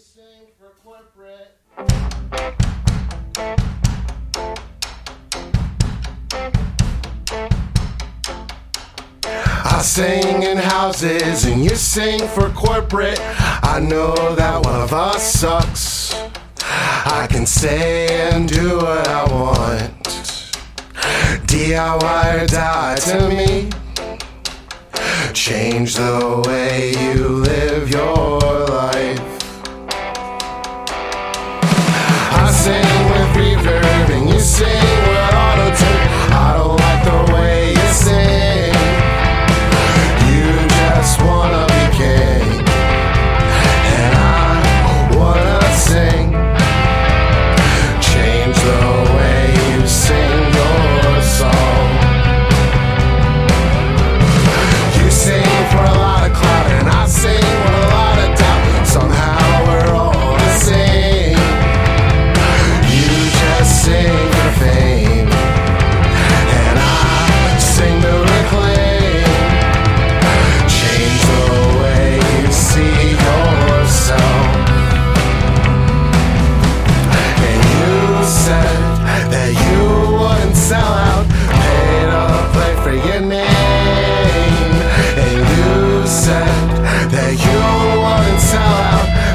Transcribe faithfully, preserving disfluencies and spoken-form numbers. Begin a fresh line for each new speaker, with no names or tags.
sing for corporate. I sing in houses and you sing for corporate. I know that one of us sucks. I can say and do what I want. D I Y or die to me. Change the way you live your life. I sing with reverb and you sing with auto-tune. I don't like the way you sing. You just wanna be king, and I wanna sing. Change the way you sing your song. You sing for a lot of clout and I sing with a lot of doubt. Somehow we're all the same. You just sing for fame, and I sing to reclaim. Change the way you see yourself. And you said that you wouldn't sell out, pay to play for your name. And you said that you wouldn't sell out,